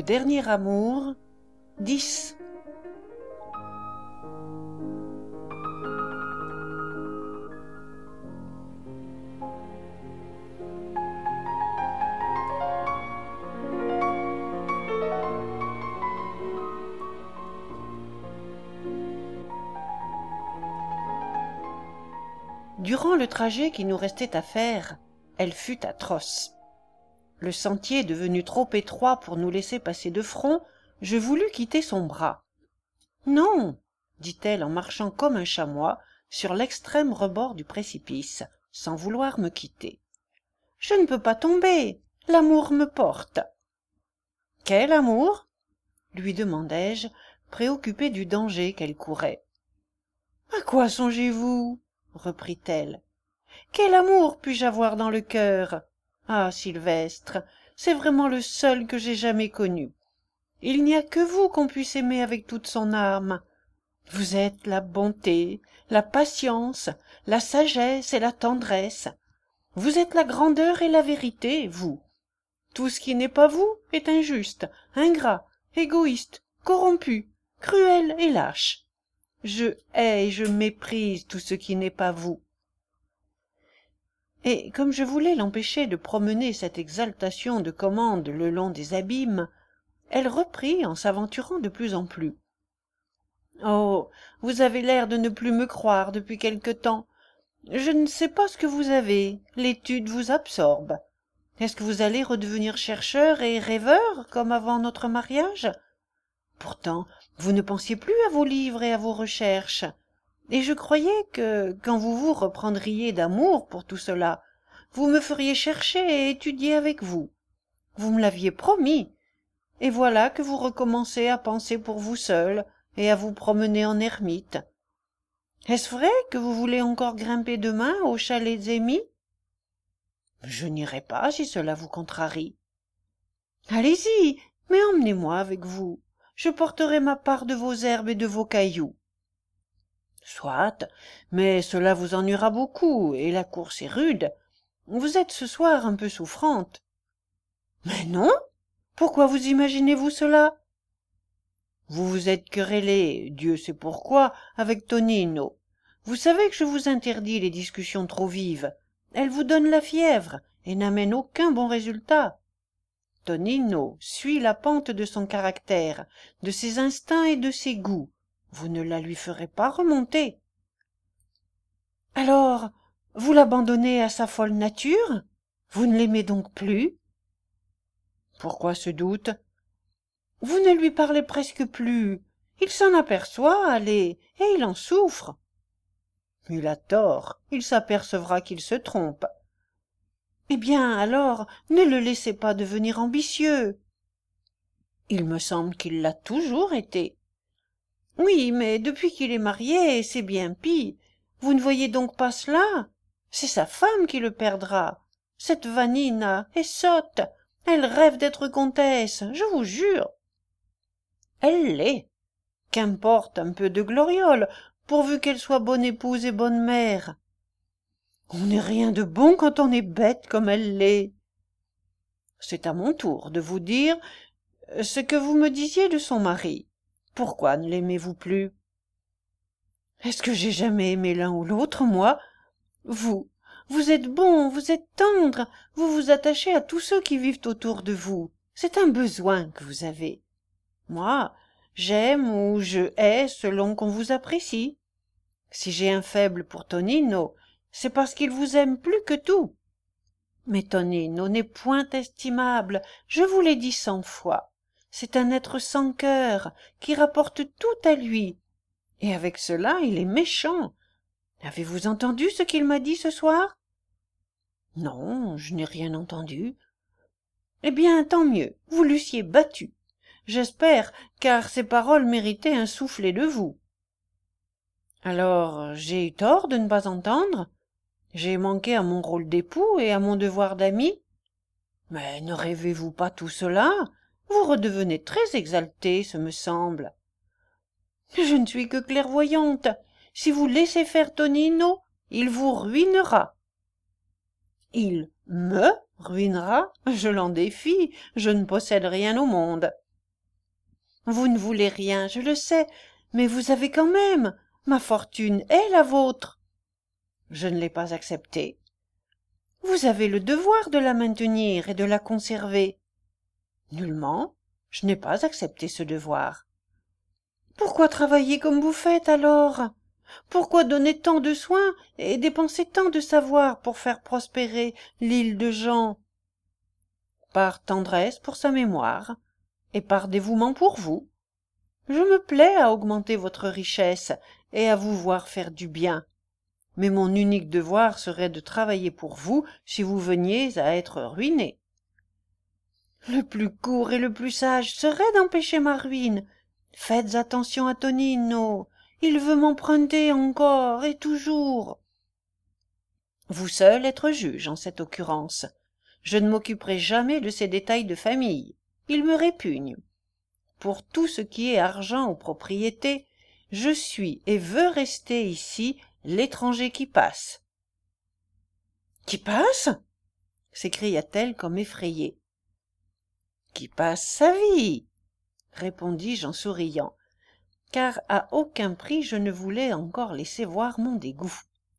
Le dernier amour, 10. Durant le trajet qui nous restait à faire, elle fut atroce. Le sentier devenu trop étroit pour nous laisser passer de front, je voulus quitter son bras. « Non, dit-elle en marchant comme un chamois sur l'extrême rebord du précipice, sans vouloir me quitter. Je ne peux pas tomber, l'amour me porte. »« Quel amour ?» lui demandai-je, préoccupé du danger qu'elle courait. « À quoi songez-vous ?» reprit-elle. « Quel amour puis-je avoir dans le cœur ? Ah, Sylvestre, c'est vraiment le seul que j'ai jamais connu. Il n'y a que vous qu'on puisse aimer avec toute son âme. Vous êtes la bonté, la patience, la sagesse et la tendresse. Vous êtes la grandeur et la vérité, vous. Tout ce qui n'est pas vous est injuste, ingrat, égoïste, corrompu, cruel et lâche. Je hais et je méprise tout ce qui n'est pas vous. » Et comme je voulais l'empêcher de promener cette exaltation de commande le long des abîmes, elle reprit en s'aventurant de plus en plus. « Oh, vous avez l'air de ne plus me croire depuis quelque temps. Je ne sais pas ce que vous avez, l'étude vous absorbe. Est-ce que vous allez redevenir chercheur et rêveur comme avant notre mariage ? Pourtant, vous ne pensiez plus à vos livres et à vos recherches, et je croyais que, quand vous vous reprendriez d'amour pour tout cela, vous me feriez chercher et étudier avec vous. Vous me l'aviez promis, et voilà que vous recommencez à penser pour vous seul et à vous promener en ermite. Est-ce vrai que vous voulez encore grimper demain au chalet d'Amy ? Je n'irai pas si cela vous contrarie. Allez-y, mais emmenez-moi avec vous. Je porterai ma part de vos herbes et de vos cailloux. Soit, mais cela vous ennuiera beaucoup, et la course est rude. Vous êtes ce soir un peu souffrante. Mais non, pourquoi vous imaginez-vous cela ? Vous vous êtes querellé, Dieu sait pourquoi, avec Tonino. Vous savez que je vous interdis les discussions trop vives. Elles vous donnent la fièvre et n'amènent aucun bon résultat. Tonino suit la pente de son caractère, de ses instincts et de ses goûts. Vous ne la lui ferez pas remonter. Alors, vous l'abandonnez à sa folle nature ? Vous ne l'aimez donc plus ? Pourquoi ce doute ? Vous ne lui parlez presque plus. Il s'en aperçoit, allez, et il en souffre. Il a tort, il s'apercevra qu'il se trompe. Eh bien, alors, ne le laissez pas devenir ambitieux. Il me semble qu'il l'a toujours été. Oui, mais depuis qu'il est marié, c'est bien pis. Vous ne voyez donc pas cela ? C'est sa femme qui le perdra. Cette Vanina est sotte. Elle rêve d'être comtesse, je vous jure. Elle l'est. Qu'importe un peu de gloriole, pourvu qu'elle soit bonne épouse et bonne mère. On n'est rien de bon quand on est bête comme elle l'est. C'est à mon tour de vous dire ce que vous me disiez de son mari. Pourquoi ne l'aimez-vous plus ? Est-ce que j'ai jamais aimé l'un ou l'autre, moi ? Vous êtes bon, vous êtes tendre, vous vous attachez à tous ceux qui vivent autour de vous. C'est un besoin que vous avez. Moi, j'aime ou je hais selon qu'on vous apprécie. Si j'ai un faible pour Tonino, c'est parce qu'il vous aime plus que tout. Mais Tonino n'est point estimable, je vous l'ai dit 100 fois. C'est un être sans cœur, qui rapporte tout à lui. Et avec cela, il est méchant. Avez-vous entendu ce qu'il m'a dit ce soir ? Non, je n'ai rien entendu. Eh bien, tant mieux, vous l'eussiez battu. J'espère, car ces paroles méritaient un soufflet de vous. Alors, j'ai eu tort de ne pas entendre ? J'ai manqué à mon rôle d'époux et à mon devoir d'ami ? Mais ne rêvez-vous pas tout cela ? Vous redevenez très exalté, ce me semble. Je ne suis que clairvoyante. Si vous laissez faire Tonino, il vous ruinera. Il me ruinera ? Je l'en défie, je ne possède rien au monde. Vous ne voulez rien, je le sais, mais vous avez quand même. Ma fortune est la vôtre. Je ne l'ai pas acceptée. Vous avez le devoir de la maintenir et de la conserver. Nullement. Je n'ai pas accepté ce devoir. Pourquoi travailler comme vous faites alors? Pourquoi donner tant de soins et dépenser tant de savoir pour faire prospérer l'île de Jean? Par tendresse pour sa mémoire et par dévouement pour vous. Je me plais à augmenter votre richesse et à vous voir faire du bien. Mais mon unique devoir serait de travailler pour vous si vous veniez à être ruiné. Le plus court et le plus sage serait d'empêcher ma ruine. Faites attention à Tonino. Il veut m'emprunter encore et toujours. Vous seul êtes juge en cette occurrence. Je ne m'occuperai jamais de ces détails de famille. Ils me répugnent. Pour tout ce qui est argent ou propriété, je suis et veux rester ici l'étranger qui passe. Qui passe? S'écria-t-elle comme effrayée. Qui passe sa vie, répondis-je en souriant, car à aucun prix je ne voulais encore laisser voir mon dégoût.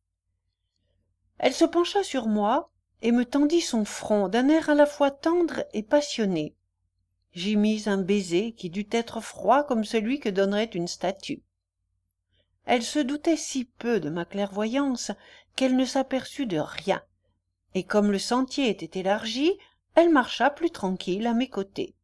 Elle se pencha sur moi et me tendit son front d'un air à la fois tendre et passionné. J'y mis un baiser qui dut être froid comme celui que donnerait une statue. Elle se doutait si peu de ma clairvoyance qu'elle ne s'aperçut de rien, et comme le sentier était élargi, elle marcha plus tranquille à mes côtés.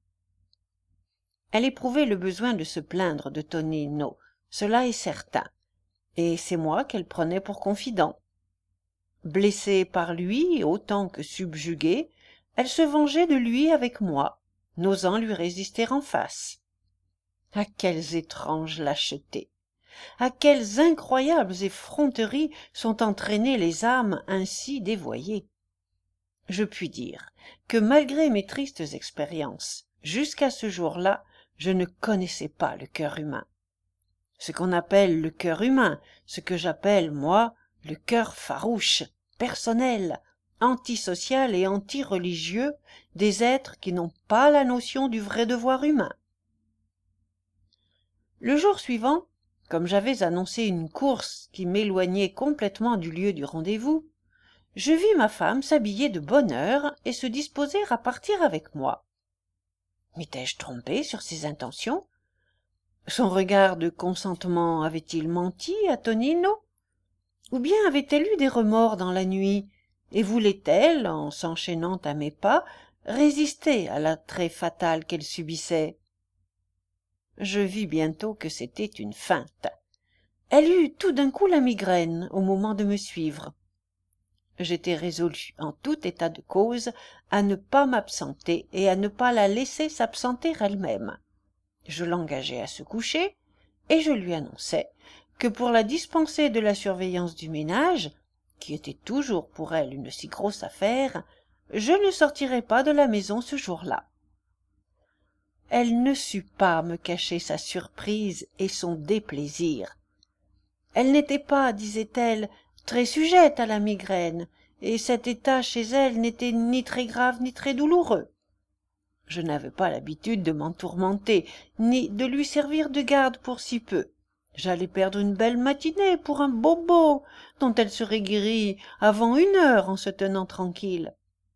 Elle éprouvait le besoin de se plaindre de Tonino, cela est certain, et c'est moi qu'elle prenait pour confident. Blessée par lui autant que subjuguée, elle se vengeait de lui avec moi, n'osant lui résister en face. À quelles étranges lâchetés! À quelles incroyables effronteries sont entraînées les âmes ainsi dévoyées! Je puis dire que malgré mes tristes expériences, jusqu'à ce jour-là, je ne connaissais pas le cœur humain. Ce qu'on appelle le cœur humain, ce que j'appelle, moi, le cœur farouche, personnel, antisocial et antireligieux des êtres qui n'ont pas la notion du vrai devoir humain. Le jour suivant, comme j'avais annoncé une course qui m'éloignait complètement du lieu du rendez-vous, je vis ma femme s'habiller de bonne heure et se disposer à partir avec moi. M'étais-je trompé sur ses intentions? Son regard de consentement avait-il menti à Tonino? Ou bien avait-elle eu des remords dans la nuit, et voulait-elle, en s'enchaînant à mes pas, résister à l'attrait fatal qu'elle subissait? Je vis bientôt que c'était une feinte. Elle eut tout d'un coup la migraine au moment de me suivre. J'étais résolu, en tout état de cause, à ne pas m'absenter et à ne pas la laisser s'absenter elle-même. Je l'engageai à se coucher, et je lui annonçai que pour la dispenser de la surveillance du ménage, qui était toujours pour elle une si grosse affaire, je ne sortirais pas de la maison ce jour-là. Elle ne sut pas me cacher sa surprise et son déplaisir. Elle n'était pas, disait-elle, très sujette à la migraine, et cet état chez elle n'était ni très grave ni très douloureux. Je n'avais pas l'habitude de m'en tourmenter, ni de lui servir de garde pour si peu. J'allais perdre une belle matinée pour un bobo, dont elle serait guérie avant 1 heure en se tenant tranquille.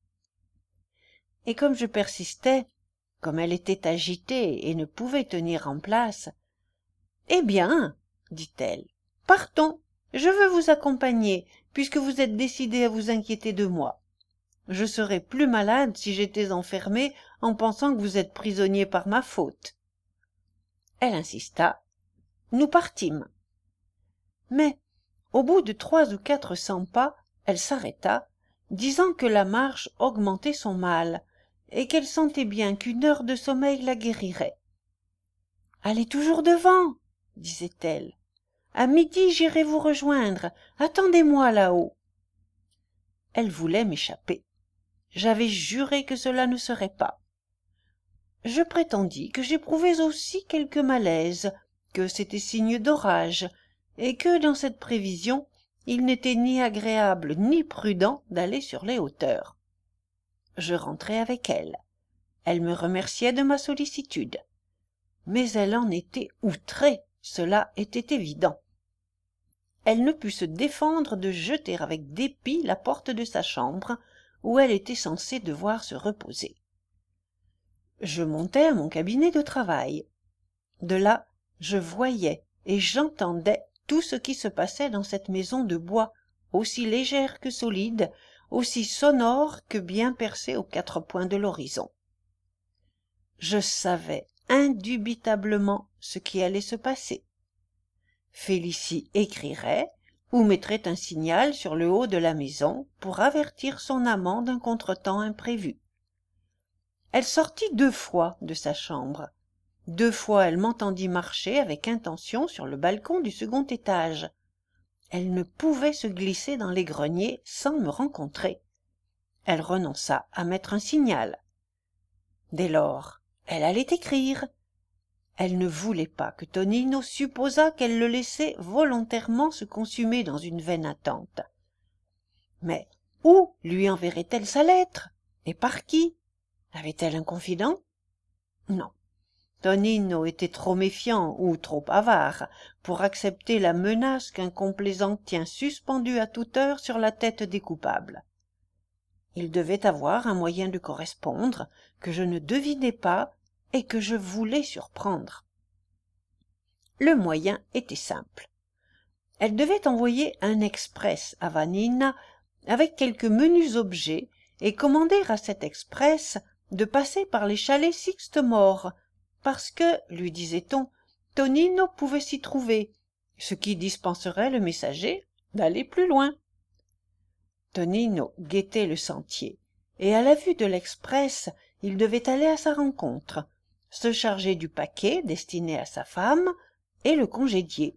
Et comme je persistais, comme elle était agitée et ne pouvait tenir en place, « Eh bien, dit-elle, partons, je veux vous accompagner, puisque vous êtes décidé à vous inquiéter de moi. Je serais plus malade si j'étais enfermée en pensant que vous êtes prisonnier par ma faute. » Elle insista. Nous partîmes. Mais, au bout de 300 ou 400 pas, elle s'arrêta, disant que la marche augmentait son mal, et qu'elle sentait bien qu'1 heure de sommeil la guérirait. « Allez toujours devant, disait-elle. À midi, j'irai vous rejoindre. Attendez-moi là-haut. » Elle voulait m'échapper. J'avais juré que cela ne serait pas. Je prétendis que j'éprouvais aussi quelque malaise, que c'était signe d'orage, et que dans cette prévision, il n'était ni agréable ni prudent d'aller sur les hauteurs. Je rentrai avec elle. Elle me remerciait de ma sollicitude. mais elle en était outrée, cela était évident. Elle ne put se défendre de jeter avec dépit la porte de sa chambre, où elle était censée devoir se reposer. Je montai à mon cabinet de travail. De là, je voyais et j'entendais tout ce qui se passait dans cette maison de bois, aussi légère que solide, aussi sonore que bien percée aux quatre points de l'horizon. Je savais indubitablement ce qui allait se passer. Félicie écrirait ou mettrait un signal sur le haut de la maison pour avertir son amant d'un contretemps imprévu. Elle sortit 2 fois de sa chambre. 2 fois elle m'entendit marcher avec intention sur le balcon du second étage. Elle ne pouvait se glisser dans les greniers sans me rencontrer. Elle renonça à mettre un signal. Dès lors, elle allait écrire. Elle ne voulait pas que Tonino supposât qu'elle le laissait volontairement se consumer dans une vaine attente. Mais où lui enverrait-elle sa lettre? Et par qui? Avait-elle un confident? Non. Tonino était trop méfiant ou trop avare pour accepter la menace qu'un complaisant tient suspendue à toute heure sur la tête des coupables. Il devait avoir un moyen de correspondre que je ne devinais pas et que je voulais surprendre. Le moyen était simple. Elle devait envoyer un express à Vanina avec quelques menus objets et commander à cet express de passer par les chalets Sixte-Mort, parce que, lui disait-on, Tonino pouvait s'y trouver, ce qui dispenserait le messager d'aller plus loin. Tonino guettait le sentier, et à la vue de l'express, il devait aller à sa rencontre, se charger du paquet destiné à sa femme et le congédier.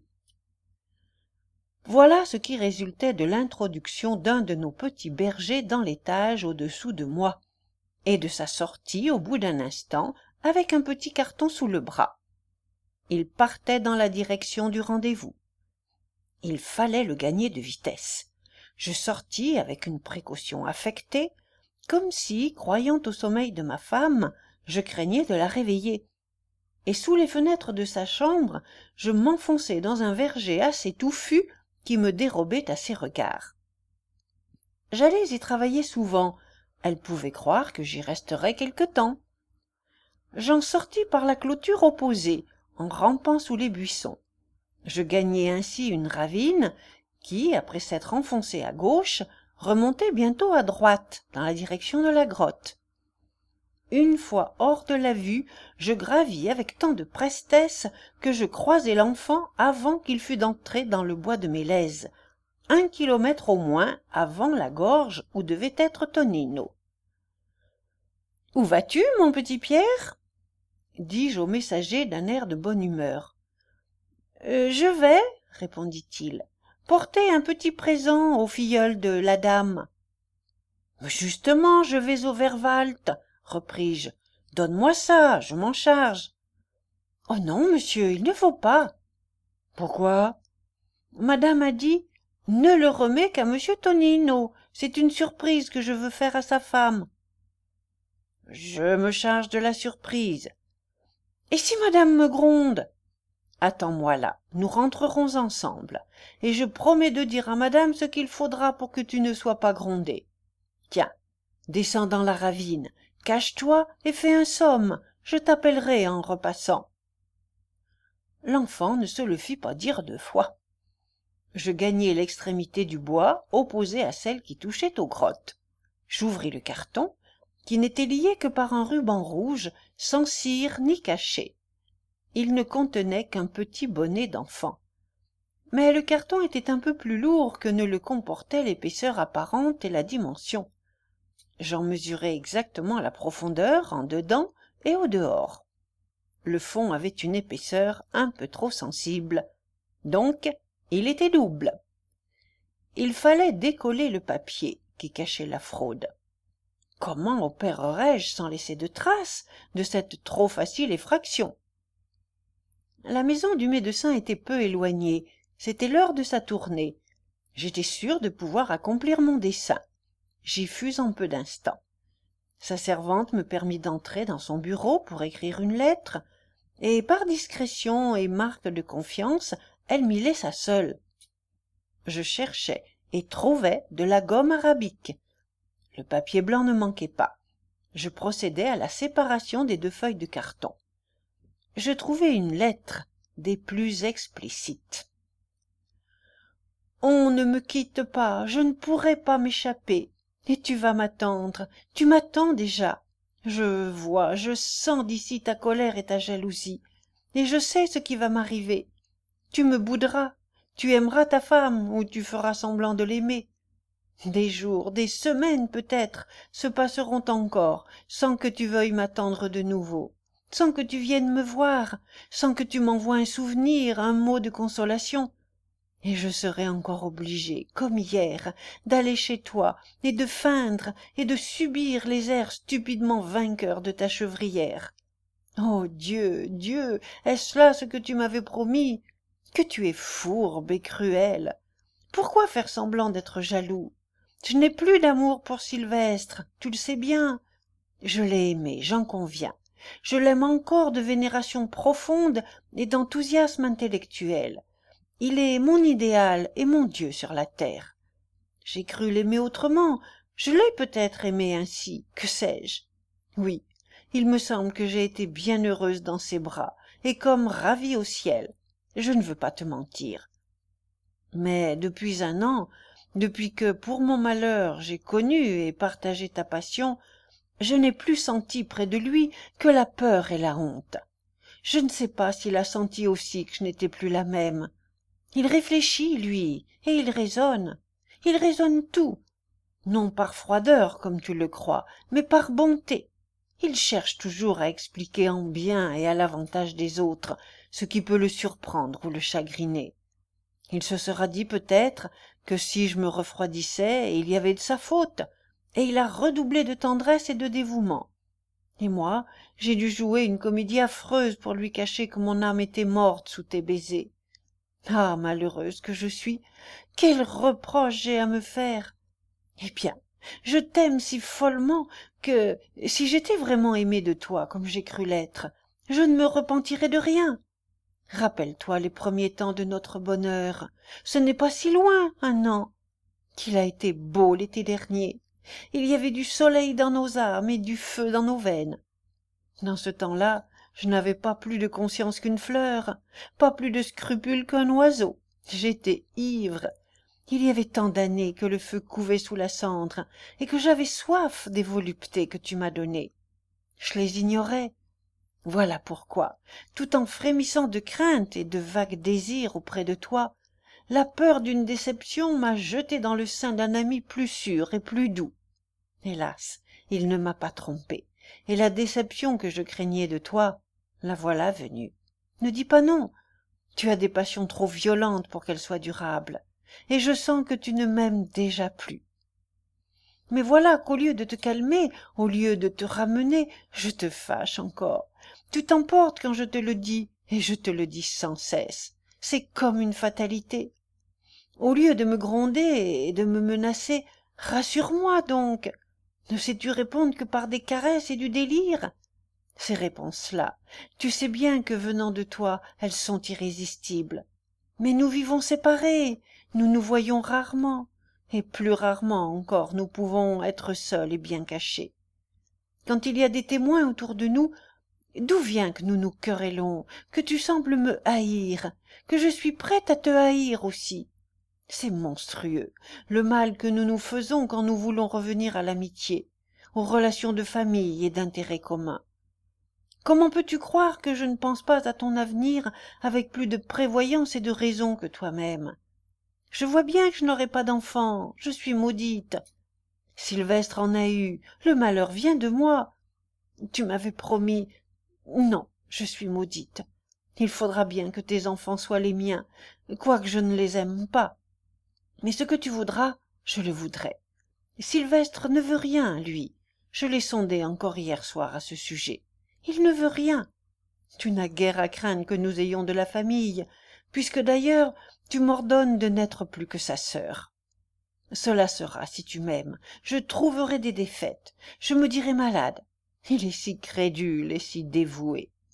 Voilà ce qui résultait de l'introduction d'un de nos petits bergers dans l'étage au-dessous de moi, et de sa sortie au bout d'un instant avec un petit carton sous le bras. Il partait dans la direction du rendez-vous. Il fallait le gagner de vitesse. Je sortis avec une précaution affectée, comme si, croyant au sommeil de ma femme, je craignais de la réveiller. Et sous les fenêtres de sa chambre, je m'enfonçai dans un verger assez touffu qui me dérobait à ses regards. J'allais y travailler souvent. Elle pouvait croire que j'y resterais quelque temps. J'en sortis par la clôture opposée, en rampant sous les buissons. Je gagnai ainsi une ravine qui, après s'être enfoncée à gauche, remontait bientôt à droite, dans la direction de la grotte. Une fois hors de la vue, je gravis avec tant de prestesse que je croisai l'enfant avant qu'il fût entré dans le bois de Mélèze, 1 kilomètre au moins avant la gorge où devait être Tonino. « Où vas-tu, mon petit Pierre ?» dis-je au messager d'un air de bonne humeur. Je vais, répondit-il, porter un petit présent aux filleuls de la dame. Justement, je vais au Verwalt, repris-je. Donne-moi ça, je m'en charge. Oh non, monsieur, il ne faut pas. Pourquoi? Madame a dit, ne le remets qu'à monsieur Tonino. C'est une surprise que je veux faire à sa femme. Je me charge de la surprise. Et si madame me gronde? Attends-moi là, nous rentrerons ensemble, et je promets de dire à madame ce qu'il faudra pour que tu ne sois pas grondé. Tiens, descends dans la ravine, cache-toi et fais un somme, je t'appellerai en repassant. L'enfant ne se le fit pas dire 2 fois. Je gagnai l'extrémité du bois opposée à celle qui touchait aux grottes. J'ouvris le carton, qui n'était lié que par un ruban rouge, sans cire ni cachet. Il ne contenait qu'un petit bonnet d'enfant. Mais le carton était un peu plus lourd que ne le comportait l'épaisseur apparente et la dimension. J'en mesurai exactement la profondeur en dedans et au dehors. Le fond avait une épaisseur un peu trop sensible, donc il était double. Il fallait décoller le papier qui cachait la fraude. Comment opérerais-je sans laisser de traces de cette trop facile effraction? La maison du médecin était peu éloignée, c'était l'heure de sa tournée. J'étais sûr de pouvoir accomplir mon dessein. J'y fus en peu d'instants. Sa servante me permit d'entrer dans son bureau pour écrire une lettre. et par discrétion et marque de confiance, elle m'y laissa seule. Je cherchais et trouvais de la gomme arabique. Le papier blanc ne manquait pas. Je procédai à la séparation des 2 feuilles de carton. Je trouvai une lettre des plus explicites. On ne me quitte pas, je ne pourrai pas m'échapper, et tu vas m'attendre, tu m'attends déjà. Je vois, je sens d'ici ta colère et ta jalousie, et je sais ce qui va m'arriver. Tu me bouderas, tu aimeras ta femme, ou tu feras semblant de l'aimer. Des jours, des semaines peut-être, se passeront encore, sans que tu veuilles m'attendre de nouveau, sans que tu viennes me voir, sans que tu m'envoies un souvenir, un mot de consolation. Et je serai encore obligée, comme hier, d'aller chez toi, et de feindre, et de subir les airs stupidement vainqueurs de ta chevrière. Oh Dieu, Dieu, est-ce là ce que tu m'avais promis? Que tu es fourbe et cruelle. Pourquoi faire semblant d'être jaloux? Je n'ai plus d'amour pour Sylvestre, tu le sais bien. Je l'ai aimé, j'en conviens. Je l'aime encore de vénération profonde et d'enthousiasme intellectuel. Il est mon idéal et mon Dieu sur la terre. J'ai cru l'aimer autrement, je l'ai peut-être aimé ainsi, que sais-je? Oui, il me semble que j'ai été bien heureuse dans ses bras, et comme ravie au ciel. Je ne veux pas te mentir. Mais depuis 1 an, depuis que, pour mon malheur, j'ai connu et partagé ta passion, je n'ai plus senti près de lui que la peur et la honte. Je ne sais pas s'il a senti aussi que je n'étais plus la même. Il réfléchit, lui, et il raisonne. Il raisonne tout, non par froideur, comme tu le crois, mais par bonté. Il cherche toujours à expliquer en bien et à l'avantage des autres ce qui peut le surprendre ou le chagriner. Il se sera dit peut-être que si je me refroidissais, il y avait de sa faute, et il a redoublé de tendresse et de dévouement. Et moi, j'ai dû jouer une comédie affreuse pour lui cacher que mon âme était morte sous tes baisers. Ah, malheureuse que je suis, quel reproche j'ai à me faire! Eh bien, je t'aime si follement que, si j'étais vraiment aimée de toi comme j'ai cru l'être, je ne me repentirais de rien. Rappelle-toi les premiers temps de notre bonheur. Ce n'est pas si loin, 1 an. Qu'il a été beau l'été dernier. Il y avait du soleil dans nos âmes et du feu dans nos veines. Dans ce temps-là, je n'avais pas plus de conscience qu'une fleur, pas plus de scrupules qu'un oiseau. J'étais ivre. Il y avait tant d'années que le feu couvait sous la cendre et que j'avais soif des voluptés que tu m'as données. Je les ignorais. Voilà pourquoi, tout en frémissant de crainte et de vagues désirs auprès de toi, la peur d'une déception m'a jeté dans le sein d'un ami plus sûr et plus doux. Hélas, il ne m'a pas trompé, et la déception que je craignais de toi, la voilà venue. Ne dis pas non, tu as des passions trop violentes pour qu'elles soient durables, et je sens que tu ne m'aimes déjà plus. Mais voilà qu'au lieu de te calmer, au lieu de te ramener, je te fâche encore. Tu t'emportes quand je te le dis, et je te le dis sans cesse. C'est comme une fatalité. Au lieu de me gronder et de me menacer, rassure-moi donc. Ne sais-tu répondre que par des caresses et du délire? Ces réponses-là, tu sais bien que venant de toi, elles sont irrésistibles. Mais nous vivons séparés, nous nous voyons rarement, et plus rarement encore nous pouvons être seuls et bien cachés. Quand il y a des témoins autour de nous, d'où vient que nous nous querellons, que tu sembles me haïr, que je suis prête à te haïr aussi? C'est monstrueux, le mal que nous nous faisons quand nous voulons revenir à l'amitié, aux relations de famille et d'intérêt commun. Comment peux-tu croire que je ne pense pas à ton avenir avec plus de prévoyance et de raison que toi-même? Je vois bien que je n'aurai pas d'enfant, je suis maudite. Sylvestre en a eu, le malheur vient de moi. Tu m'avais promis. Non, je suis maudite. Il faudra bien que tes enfants soient les miens, quoique je ne les aime pas. Mais ce que tu voudras, je le voudrai. Sylvestre ne veut rien, lui. Je l'ai sondé encore hier soir à ce sujet. Il ne veut rien. Tu n'as guère à craindre que nous ayons de la famille, puisque d'ailleurs tu m'ordonnes de n'être plus que sa sœur. Cela sera, si tu m'aimes, je trouverai des défaites, je me dirai malade. Il est si crédule et si dévoué.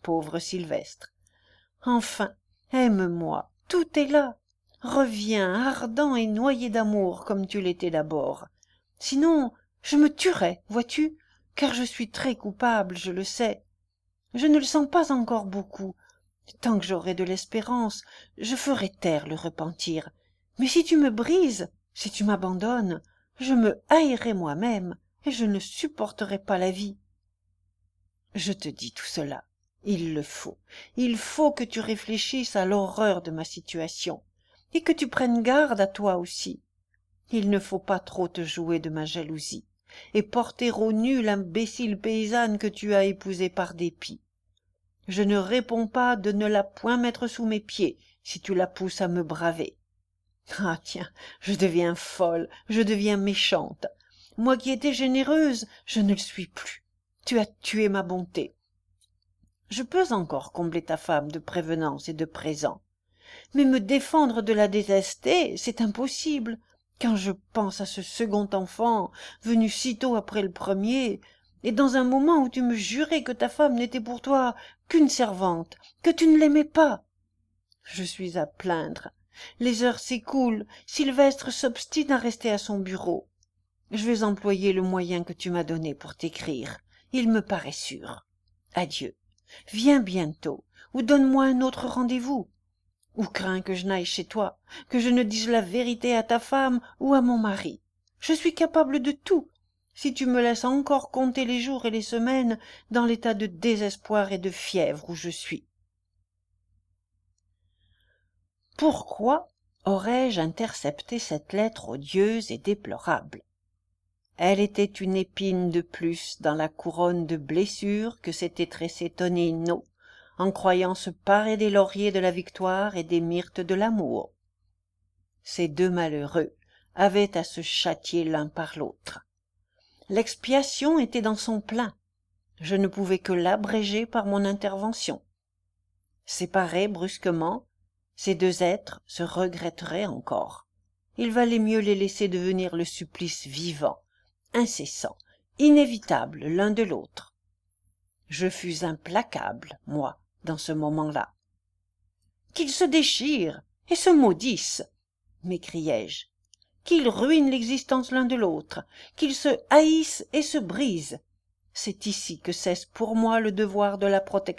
pauvre Sylvestre. Enfin, aime-moi, tout est là. Reviens, ardent et noyé d'amour comme tu l'étais d'abord. Sinon, je me tuerais, vois-tu, car je suis très coupable, je le sais. Je ne le sens pas encore beaucoup. Tant que j'aurai de l'espérance, je ferai taire le repentir. Mais si tu me brises, si tu m'abandonnes, je me haïrai moi-même et je ne supporterai pas la vie. Je te dis tout cela. Il le faut. Il faut que tu réfléchisses à l'horreur de ma situation et que tu prennes garde à toi aussi. Il ne faut pas trop te jouer de ma jalousie et porter au nu l'imbécile paysanne que tu as épousée par dépit. Je ne réponds pas de ne la point mettre sous mes pieds si tu la pousses à me braver. Ah tiens, je deviens folle, je deviens méchante. Moi qui étais généreuse, je ne le suis plus. Tu as tué ma bonté. Je peux encore combler ta femme de prévenance et de présents, mais me défendre de la détester, c'est impossible. Quand je pense à ce second enfant, venu sitôt après le premier, et dans un moment où tu me jurais que ta femme n'était pour toi qu'une servante, que tu ne l'aimais pas. Je suis à plaindre. Les heures s'écoulent, Sylvestre s'obstine à rester à son bureau. Je vais employer le moyen que tu m'as donné pour t'écrire. Il me paraît sûr. Adieu. Viens bientôt, ou donne-moi un autre rendez-vous. Ou crains que je n'aille chez toi, que je ne dise la vérité à ta femme ou à mon mari. Je suis capable de tout, si tu me laisses encore compter les jours et les semaines dans l'état de désespoir et de fièvre où je suis. Pourquoi aurais-je intercepté cette lettre odieuse et déplorable? Elle était une épine de plus dans la couronne de blessures que s'était tressée Tonino, en croyant se parer des lauriers de la victoire et des myrtes de l'amour. Ces deux malheureux avaient à se châtier l'un par l'autre. L'expiation était dans son plein. Je ne pouvais que l'abréger par mon intervention. Séparés brusquement, ces deux êtres se regretteraient encore. Il valait mieux les laisser devenir le supplice vivant, incessant, inévitable l'un de l'autre. Je fus implacable, moi, dans ce moment-là. « Qu'ils se déchirent et se maudissent !» m'écriai-je. « Qu'ils ruinent l'existence l'un de l'autre, qu'ils se haïssent et se brisent. C'est ici que cesse pour moi le devoir de la protection. »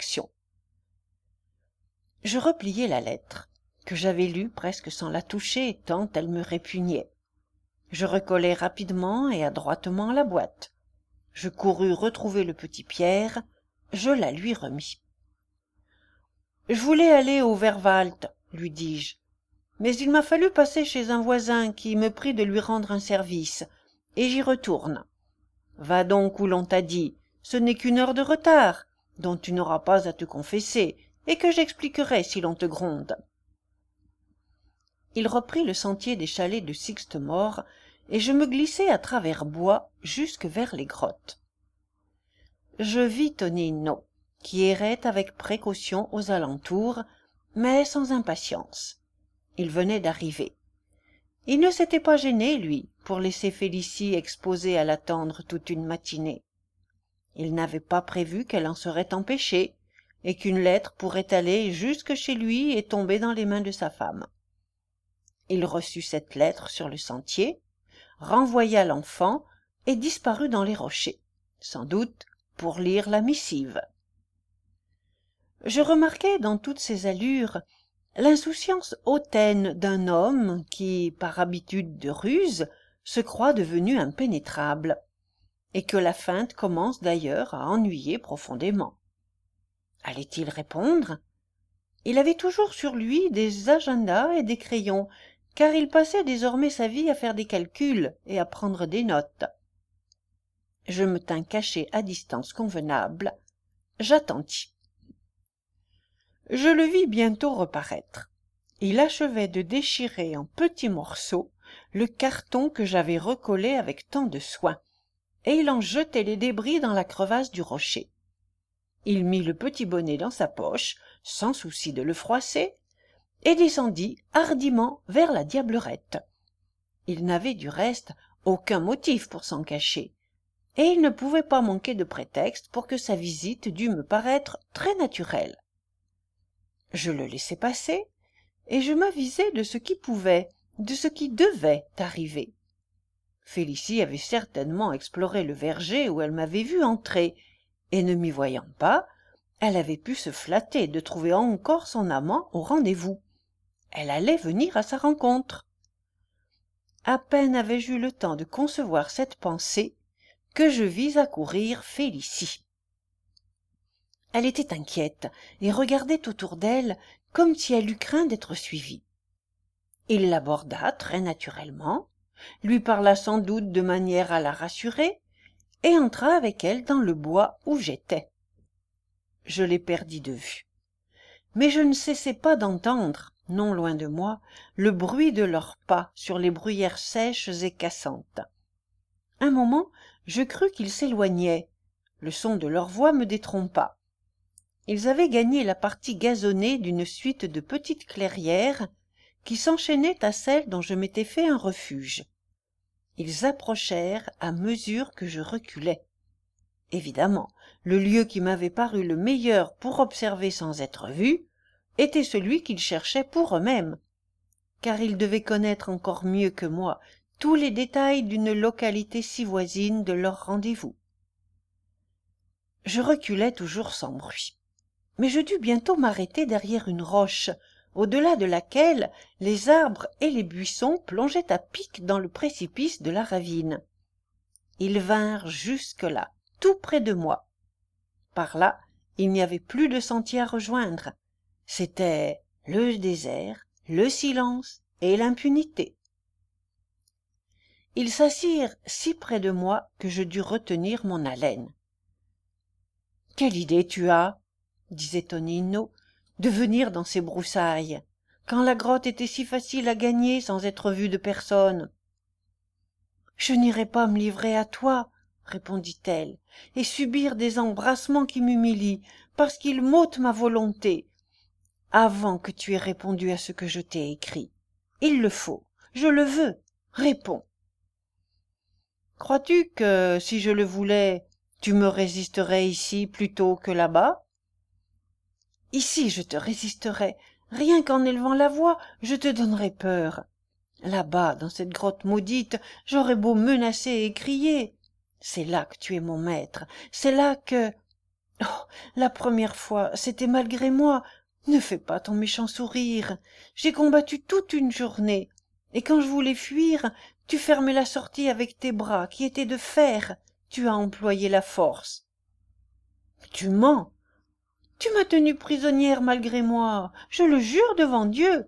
Je repliai la lettre, que j'avais lue presque sans la toucher, tant elle me répugnait. Je recollai rapidement et adroitement la boîte. Je courus retrouver le petit Pierre, je la lui remis. « Je voulais aller au Verwalt, lui dis-je, mais il m'a fallu passer chez un voisin qui me prie de lui rendre un service, et j'y retourne. Va donc où l'on t'a dit, ce n'est qu'une heure de retard, dont tu n'auras pas à te confesser, et que j'expliquerai si l'on te gronde. » Il reprit le sentier des chalets de Sixte-Mort, et je me glissai à travers bois jusque vers les grottes. Je vis Tonino, qui errait avec précaution aux alentours, mais sans impatience. Il venait d'arriver. Il ne s'était pas gêné, lui, pour laisser Félicie exposée à l'attendre toute une matinée. Il n'avait pas prévu qu'elle en serait empêchée, et qu'une lettre pourrait aller jusque chez lui et tomber dans les mains de sa femme. Il reçut cette lettre sur le sentier, renvoya l'enfant et disparut dans les rochers, sans doute pour lire la missive. Je remarquai dans toutes ses allures l'insouciance hautaine d'un homme qui, par habitude de ruse, se croit devenu impénétrable, et que la feinte commence d'ailleurs à ennuyer profondément. Allait-il répondre? Il avait toujours sur lui des agendas et des crayons, car il passait désormais sa vie à faire des calculs et à prendre des notes. Je me tins caché à distance convenable. J'attendis. Je le vis bientôt reparaître. Il achevait de déchirer en petits morceaux le carton que j'avais recollé avec tant de soin, et il en jetait les débris dans la crevasse du rocher. Il mit le petit bonnet dans sa poche, sans souci de le froisser, et descendit hardiment vers la Diablerette. Il n'avait du reste aucun motif pour s'en cacher, et il ne pouvait pas manquer de prétexte pour que sa visite dût me paraître très naturelle. Je le laissai passer, et je m'avisai de ce qui pouvait, de ce qui devait arriver. Félicie avait certainement exploré le verger où elle m'avait vu entrer, et ne m'y voyant pas, elle avait pu se flatter de trouver encore son amant au rendez-vous. Elle allait venir à sa rencontre. À peine avais-je eu le temps de concevoir cette pensée que je vis accourir Félicie. Elle était inquiète et regardait autour d'elle comme si elle eût craint d'être suivie. Il l'aborda très naturellement, lui parla sans doute de manière à la rassurer, et entra avec elle dans le bois où j'étais. Je les perdis de vue. Mais je ne cessai pas d'entendre, non loin de moi, le bruit de leurs pas sur les bruyères sèches et cassantes. Un moment, je crus qu'ils s'éloignaient. Le son de leur voix me détrompa. Ils avaient gagné la partie gazonnée d'une suite de petites clairières qui s'enchaînaient à celle dont je m'étais fait un refuge. Ils approchèrent à mesure que je reculais. Évidemment, le lieu qui m'avait paru le meilleur pour observer sans être vu était celui qu'ils cherchaient pour eux-mêmes, car ils devaient connaître encore mieux que moi tous les détails d'une localité si voisine de leur rendez-vous. Je reculais toujours sans bruit, mais je dus bientôt m'arrêter derrière une roche, au-delà de laquelle les arbres et les buissons plongeaient à pic dans le précipice de la ravine. Ils vinrent jusque-là, tout près de moi. Par là, il n'y avait plus de sentier à rejoindre. C'était le désert, le silence et l'impunité. Ils s'assirent si près de moi que je dus retenir mon haleine. « Quelle idée tu as, disait Tonino, de venir dans ces broussailles, quand la grotte était si facile à gagner sans être vue de personne. »« Je n'irai pas me livrer à toi, répondit-elle, et subir des embrassements qui m'humilient, parce qu'ils m'ôtent ma volonté, avant que tu aies répondu à ce que je t'ai écrit. Il le faut, je le veux, réponds. Crois-tu que, si je le voulais, tu me résisterais ici plutôt que là-bas? Ici je te résisterais, rien qu'en élevant la voix, je te donnerais peur. Là-bas, dans cette grotte maudite, j'aurais beau menacer et crier. C'est là que tu es mon maître, c'est là que... Oh, la première fois, c'était malgré moi. Ne fais pas ton méchant sourire. J'ai combattu toute une journée, et quand je voulais fuir, tu fermais la sortie avec tes bras qui étaient de fer. Tu as employé la force. Tu mens. Tu m'as tenue prisonnière malgré moi, je le jure devant Dieu.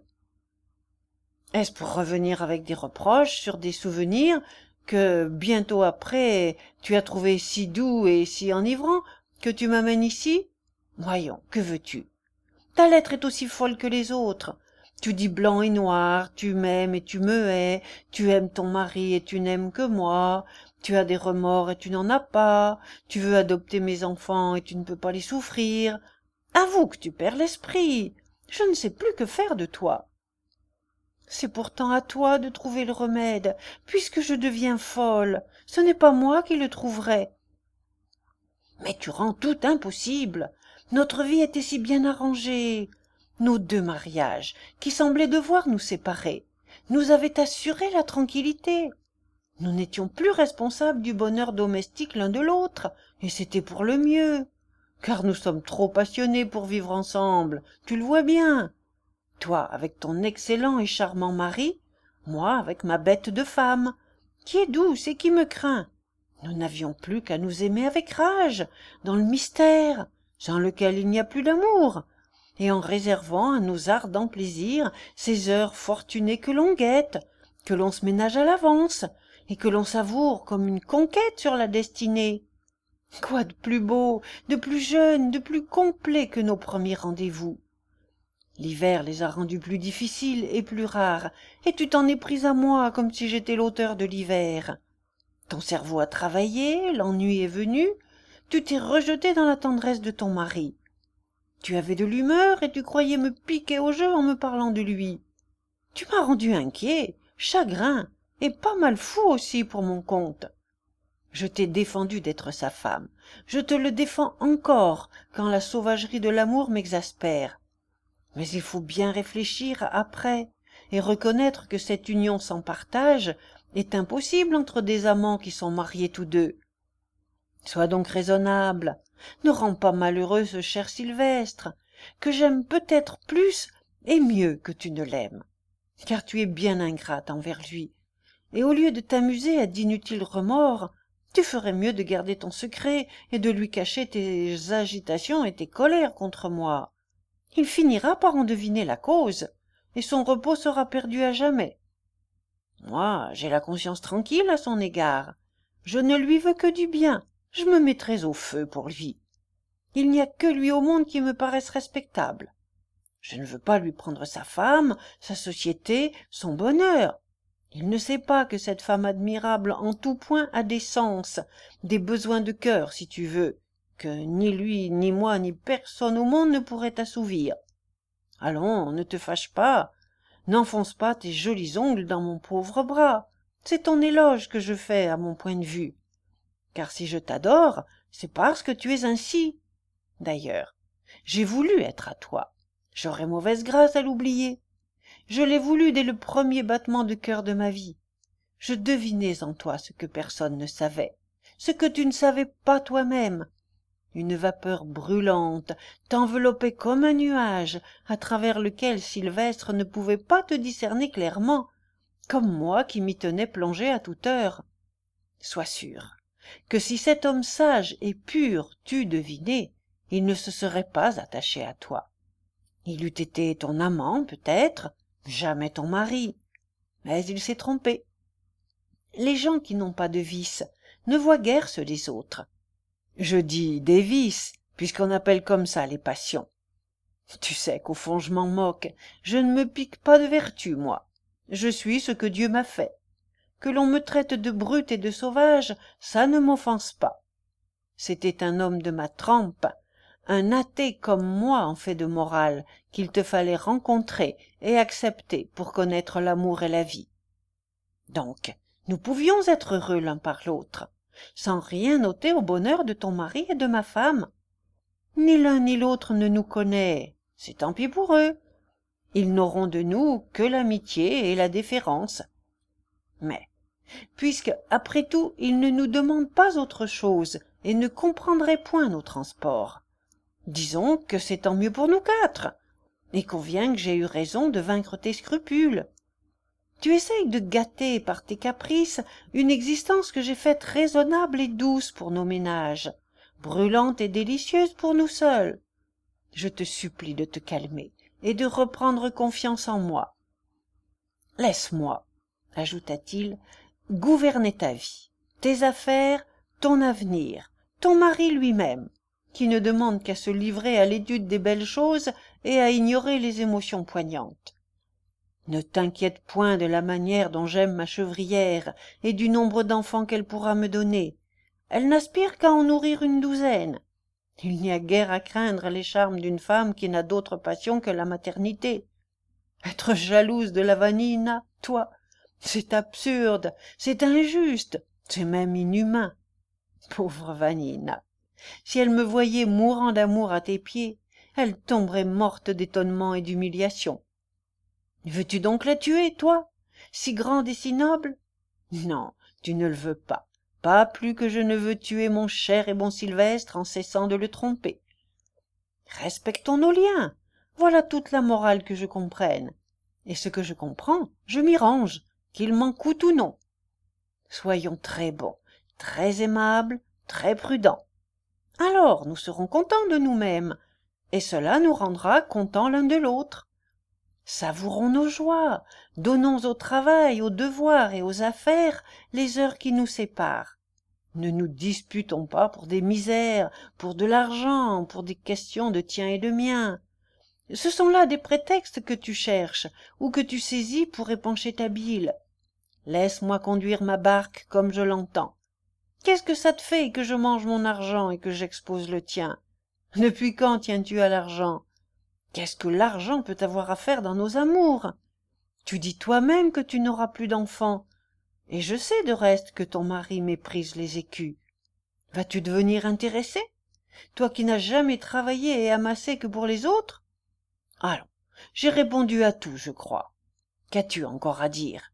Est-ce pour revenir avec des reproches sur des souvenirs que, bientôt après, tu as trouvé si doux et si enivrants que tu m'amènes ici? Voyons, que veux-tu? Ta lettre est aussi folle que les autres. Tu dis blanc et noir, tu m'aimes et tu me hais, tu aimes ton mari et tu n'aimes que moi, tu as des remords et tu n'en as pas, tu veux adopter mes enfants et tu ne peux pas les souffrir. Avoue que tu perds l'esprit. Je ne sais plus que faire de toi. C'est pourtant à toi de trouver le remède, puisque je deviens folle. Ce n'est pas moi qui le trouverai. Mais tu rends tout impossible. Notre vie était si bien arrangée. Nos deux mariages, qui semblaient devoir nous séparer, nous avaient assuré la tranquillité. Nous n'étions plus responsables du bonheur domestique l'un de l'autre, et c'était pour le mieux, car nous sommes trop passionnés pour vivre ensemble, tu le vois bien. Toi avec ton excellent et charmant mari, moi avec ma bête de femme, qui est douce et qui me craint. Nous n'avions plus qu'à nous aimer avec rage, dans le mystère, sans lequel il n'y a plus d'amour, et en réservant à nos ardents plaisirs ces heures fortunées que l'on guette, que l'on se ménage à l'avance, et que l'on savoure comme une conquête sur la destinée. Quoi de plus beau, de plus jeune, de plus complet que nos premiers rendez-vous? L'hiver les a rendus plus difficiles et plus rares, et tu t'en es pris à moi comme si j'étais l'auteur de l'hiver. Ton cerveau a travaillé, l'ennui est venu, tu t'es rejeté dans la tendresse de ton mari. Tu avais de l'humeur et tu croyais me piquer au jeu en me parlant de lui. Tu m'as rendu inquiet, chagrin, et pas mal fou aussi pour mon compte. Je t'ai défendu d'être sa femme. Je te le défends encore quand la sauvagerie de l'amour m'exaspère. Mais il faut bien réfléchir après et reconnaître que cette union sans partage est impossible entre des amants qui sont mariés tous deux. Sois donc raisonnable. Ne rends pas malheureux ce cher Sylvestre, que j'aime peut-être plus et mieux que tu ne l'aimes, car tu es bien ingrate envers lui, et au lieu de t'amuser à d'inutiles remords, tu ferais mieux de garder ton secret et de lui cacher tes agitations et tes colères contre moi. Il finira par en deviner la cause, et son repos sera perdu à jamais. Moi, j'ai la conscience tranquille à son égard. Je ne lui veux que du bien. Je me mettrais au feu pour lui. Il n'y a que lui au monde qui me paraisse respectable. Je ne veux pas lui prendre sa femme, sa société, son bonheur. Il ne sait pas que cette femme admirable en tout point a des sens, des besoins de cœur, si tu veux, que ni lui, ni moi, ni personne au monde ne pourrait assouvir. Allons, ne te fâche pas, n'enfonce pas tes jolis ongles dans mon pauvre bras, c'est ton éloge que je fais à mon point de vue. Car si je t'adore, c'est parce que tu es ainsi. D'ailleurs, j'ai voulu être à toi, j'aurais mauvaise grâce à l'oublier. Je l'ai voulu dès le premier battement de cœur de ma vie. Je devinais en toi ce que personne ne savait, ce que tu ne savais pas toi-même. Une vapeur brûlante t'enveloppait comme un nuage, à travers lequel Sylvestre ne pouvait pas te discerner clairement, comme moi qui m'y tenais plongé à toute heure. Sois sûr que si cet homme sage et pur t'eût deviné, il ne se serait pas attaché à toi. Il eût été ton amant, peut-être, jamais ton mari, mais il s'est trompé. Les gens qui n'ont pas de vices ne voient guère ceux des autres. Je dis des vices, puisqu'on appelle comme ça les passions. Tu sais qu'au fond je m'en moque, je ne me pique pas de vertu, moi. Je suis ce que Dieu m'a fait. Que l'on me traite de brute et de sauvage, ça ne m'offense pas. C'était un homme de ma trempe, un athée comme moi en fait de morale, qu'il te fallait rencontrer et accepter pour connaître l'amour et la vie. Donc, nous pouvions être heureux l'un par l'autre, sans rien ôter au bonheur de ton mari et de ma femme. Ni l'un ni l'autre ne nous connaît, c'est tant pis pour eux. Ils n'auront de nous que l'amitié et la déférence. Mais, puisque, après tout, ils ne nous demandent pas autre chose et ne comprendraient point nos transports, disons que c'est tant mieux pour nous quatre, et qu'on vient que j'ai eu raison de vaincre tes scrupules. Tu essayes de gâter par tes caprices une existence que j'ai faite raisonnable et douce pour nos ménages, brûlante et délicieuse pour nous seuls. Je te supplie de te calmer et de reprendre confiance en moi. Laisse-moi, ajouta-t-il, gouverner ta vie, tes affaires, ton avenir, ton mari lui-même, qui ne demande qu'à se livrer à l'étude des belles choses et à ignorer les émotions poignantes. Ne t'inquiète point de la manière dont j'aime ma chevrière et du nombre d'enfants qu'elle pourra me donner. Elle n'aspire qu'à en nourrir une douzaine. Il n'y a guère à craindre les charmes d'une femme qui n'a d'autre passion que la maternité. Être jalouse de la Vanina, toi, c'est absurde, c'est injuste, c'est même inhumain. Pauvre Vanina, si elle me voyait mourant d'amour à tes pieds, elle tomberait morte d'étonnement et d'humiliation. Veux-tu donc la tuer, toi, si grande et si noble? Non, tu ne le veux pas plus que je ne veux tuer mon cher et bon Sylvestre en cessant de le tromper. Respectons nos liens, voilà toute la morale que je comprenne, et ce que je comprends, je m'y range, qu'il m'en coûte ou non. Soyons très bons, très aimables, très prudents. Alors nous serons contents de nous-mêmes, et cela nous rendra contents l'un de l'autre. Savourons nos joies, donnons au travail, aux devoirs et aux affaires les heures qui nous séparent. Ne nous disputons pas pour des misères, pour de l'argent, pour des questions de tien et de mien. Ce sont là des prétextes que tu cherches ou que tu saisis pour épancher ta bile. Laisse-moi conduire ma barque comme je l'entends. Qu'est-ce que ça te fait que je mange mon argent et que j'expose le tien? Depuis quand tiens-tu à l'argent? Qu'est-ce que l'argent peut avoir à faire dans nos amours? Tu dis toi-même que tu n'auras plus d'enfants, Et je sais de reste que ton mari méprise les écus. Vas-tu devenir intéressé, toi qui n'as jamais travaillé et amassé que pour les autres? Allons, j'ai répondu à tout, je crois. Qu'as-tu encore à dire?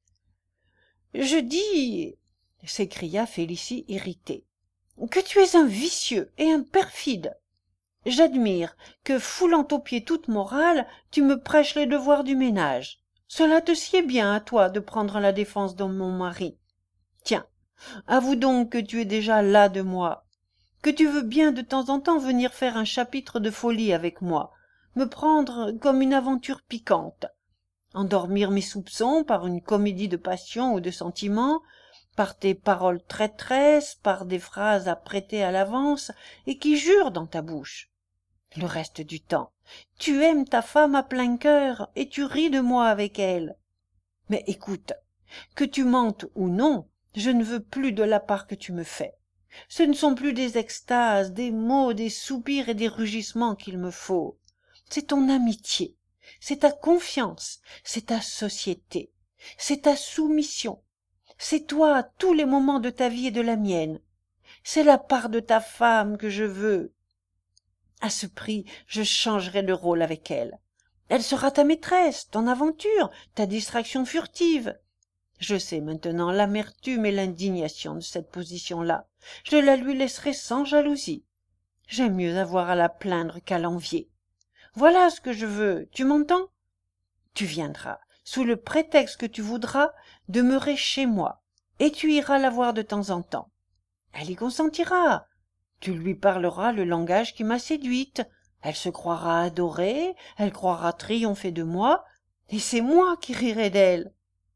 Je dis, s'écria Félicie irritée, que tu es un vicieux et un perfide. J'admire que, foulant aux pieds toute morale, tu me prêches les devoirs du ménage. Cela te sied bien à toi de prendre la défense de mon mari. Tiens, avoue donc que tu es déjà las de moi, que tu veux bien de temps en temps venir faire un chapitre de folie avec moi, me prendre comme une aventure piquante, endormir mes soupçons par une comédie de passion ou de sentiment, par tes paroles traîtresses, par des phrases apprêtées à l'avance et qui jurent dans ta bouche. Le reste du temps, tu aimes ta femme à plein cœur et tu ris de moi avec elle. Mais écoute, que tu mentes ou non, je ne veux plus de la part que tu me fais. Ce ne sont plus des extases, des mots, des soupirs et des rugissements qu'il me faut. C'est ton amitié, c'est ta confiance, c'est ta société, c'est ta soumission. C'est toi à tous les moments de ta vie et de la mienne. C'est la part de ta femme que je veux. À ce prix, je changerai de rôle avec elle. Elle sera ta maîtresse, ton aventure, ta distraction furtive. Je sais maintenant l'amertume et l'indignation de cette position-là. Je la lui laisserai sans jalousie. J'aime mieux avoir à la plaindre qu'à l'envier. Voilà ce que je veux, tu m'entends? Tu viendras, sous le prétexte que tu voudras, demeurer chez moi, et tu iras la voir de temps en temps. Elle y consentira. Tu lui parleras le langage qui m'a séduite. Elle se croira adorée, elle croira triompher de moi, et c'est moi qui rirai d'elle.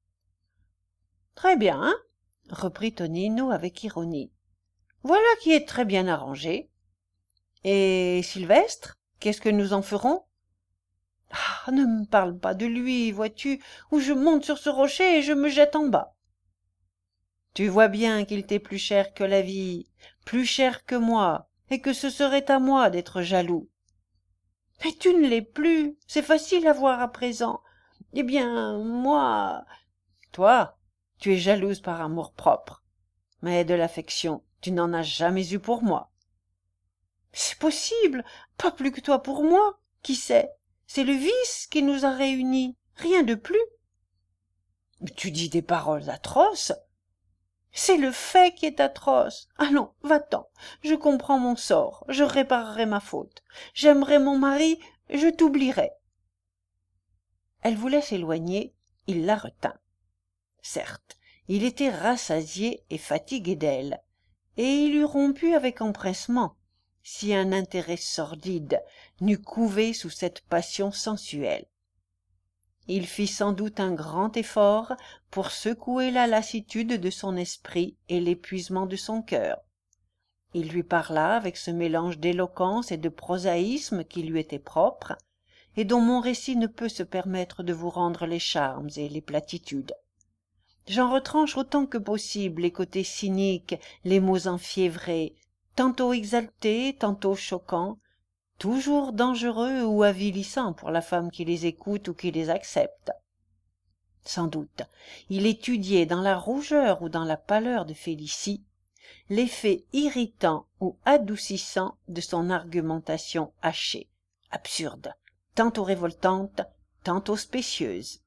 Très bien, hein, reprit Tonino avec ironie. Voilà qui est très bien arrangé. Et Sylvestre, qu'est-ce que nous en ferons? Ah, ne me parle pas de lui, vois-tu, ou je monte sur ce rocher et je me jette en bas. Tu vois bien qu'il t'est plus cher que la vie, plus cher que moi, et que ce serait à moi d'être jaloux. Mais tu ne l'es plus, c'est facile à voir à présent. Eh bien, moi... Toi, tu es jalouse par amour-propre, mais de l'affection, tu n'en as jamais eu pour moi. C'est possible, pas plus que toi pour moi, qui sait? C'est le vice qui nous a réunis, rien de plus. Mais tu dis des paroles atroces. C'est le fait qui est atroce. Allons, va-t'en. Je comprends mon sort. Je réparerai ma faute. J'aimerai mon mari. Je t'oublierai. Elle voulait s'éloigner. Il la retint. Certes, il était rassasié et fatigué d'elle, et il eût rompu avec empressement, si un intérêt sordide n'eût couvé sous cette passion sensuelle. Il fit sans doute un grand effort pour secouer la lassitude de son esprit et l'épuisement de son cœur. Il lui parla avec ce mélange d'éloquence et de prosaïsme qui lui était propre, et dont mon récit ne peut se permettre de vous rendre les charmes et les platitudes. J'en retranche autant que possible les côtés cyniques, les mots enfiévrés, tantôt exaltés, tantôt choquants, toujours dangereux ou avilissants pour la femme qui les écoute ou qui les accepte. Sans doute, il étudiait dans la rougeur ou dans la pâleur de Félicie l'effet irritant ou adoucissant de son argumentation hachée, absurde, tantôt révoltante, tantôt spécieuse.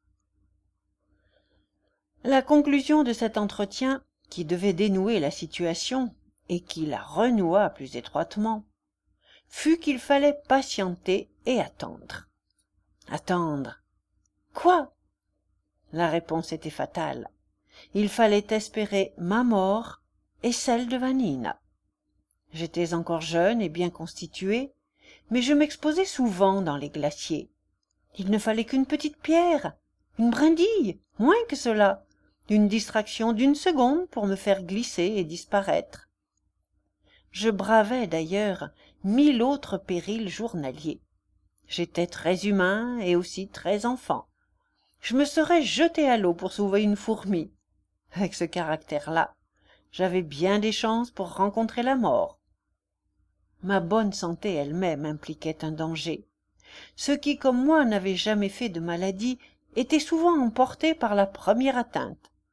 La conclusion de cet entretien, qui devait dénouer la situation et qui la renoua plus étroitement, fut qu'il fallait patienter et attendre. Attendre. Quoi? La réponse était fatale. Il fallait espérer ma mort et celle de Vanina. J'étais encore jeune et bien constituée, mais je m'exposais souvent dans les glaciers. Il ne fallait qu'une petite pierre, une brindille, moins que cela, une distraction d'une seconde pour me faire glisser et disparaître. Je bravais d'ailleurs 1000 autres périls journaliers. J'étais très humain et aussi très enfant. Je me serais jeté à l'eau pour sauver une fourmi. Avec ce caractère-là, j'avais bien des chances pour rencontrer la mort. Ma bonne santé elle-même impliquait un danger. Ceux qui, comme moi, n'avaient jamais fait de maladie étaient souvent emportés par la première atteinte.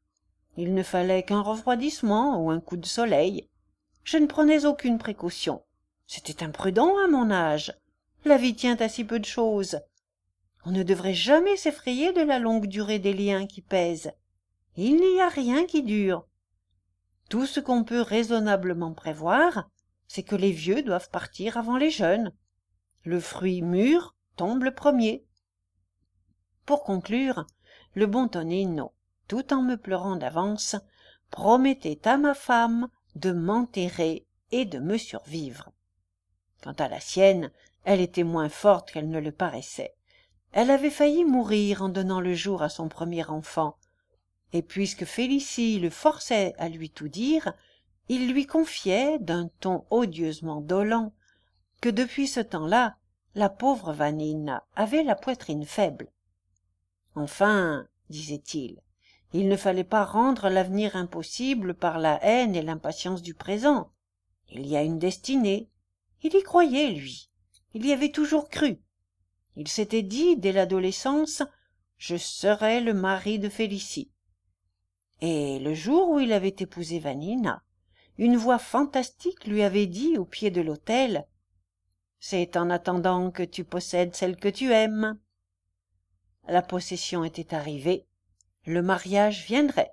Il ne fallait qu'un refroidissement ou un coup de soleil. Je ne prenais aucune précaution. C'était imprudent à mon âge. La vie tient à si peu de choses. On ne devrait jamais s'effrayer de la longue durée des liens qui pèsent. Il n'y a rien qui dure. Tout ce qu'on peut raisonnablement prévoir, c'est que les vieux doivent partir avant les jeunes. Le fruit mûr tombe le premier. Pour conclure, le bon Tonino, tout en me pleurant d'avance, promettait à ma femme de m'enterrer et de me survivre. Quant à la sienne, elle était moins forte qu'elle ne le paraissait. Elle avait failli mourir en donnant le jour à son premier enfant, et puisque Félicie le forçait à lui tout dire, il lui confiait, d'un ton odieusement dolent, que depuis ce temps-là, la pauvre Vanine avait la poitrine faible. Enfin, disait-il, il ne fallait pas rendre l'avenir impossible par la haine et l'impatience du présent. Il y a une destinée. Il y croyait, lui. Il y avait toujours cru. Il s'était dit, dès l'adolescence, « Je serai le mari de Félicie ». Et le jour où il avait épousé Vanina, une voix fantastique lui avait dit au pied de l'autel « C'est en attendant que tu possèdes celle que tu aimes ». La possession était arrivée, le mariage viendrait.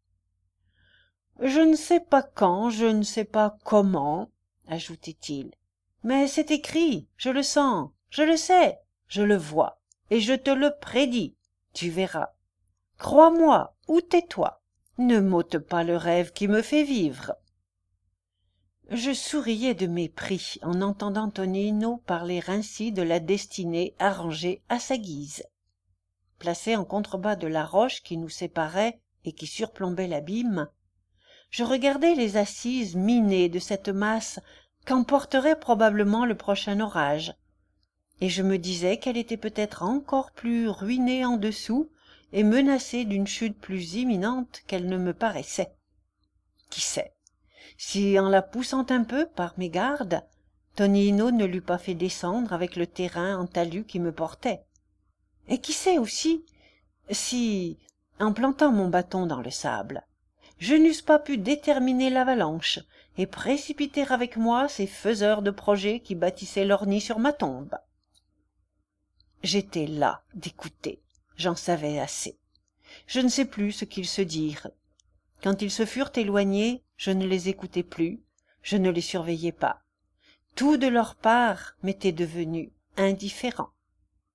Je ne sais pas quand, je ne sais pas comment, ajoutait-il, mais c'est écrit, je le sens, je le sais, je le vois, et je te le prédis, tu verras. Crois-moi ou tais-toi, ne m'ôte pas le rêve qui me fait vivre. Je souriais de mépris en entendant Tonino parler ainsi de la destinée arrangée à sa guise. Placé en contrebas de la roche qui nous séparait et qui surplombait l'abîme, je regardais les assises minées de cette masse qu'emporterait probablement le prochain orage, et je me disais qu'elle était peut-être encore plus ruinée en dessous et menacée d'une chute plus imminente qu'elle ne me paraissait. Qui sait, si en la poussant un peu par mégarde, Tonino ne l'eût pas fait descendre avec le terrain en talus qui me portait. Et qui sait aussi si, en plantant mon bâton dans le sable, je n'eusse pas pu déterminer l'avalanche et précipiter avec moi ces faiseurs de projets qui bâtissaient leur nid sur ma tombe. J'étais las d'écouter, j'en savais assez. Je ne sais plus ce qu'ils se dirent. Quand ils se furent éloignés, je ne les écoutais plus, je ne les surveillais pas. Tout de leur part m'était devenu indifférent.